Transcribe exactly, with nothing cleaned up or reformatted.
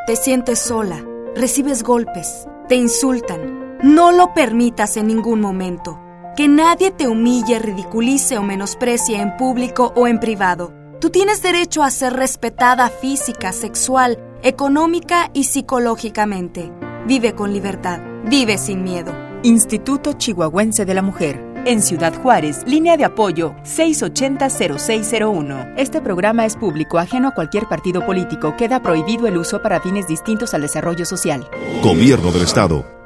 te sientes sola, recibes golpes, te insultan. No lo permitas en ningún momento. Que nadie te humille, ridiculice o menosprecie en público o en privado. Tú tienes derecho a ser respetada física, sexual, económica y psicológicamente. Vive con libertad, vive sin miedo. Instituto Chihuahuense de la Mujer. En Ciudad Juárez, línea de apoyo seis ochenta, cero seis cero uno. Este programa es público, ajeno a cualquier partido político. Queda prohibido el uso para fines distintos al desarrollo social. Gobierno del Estado.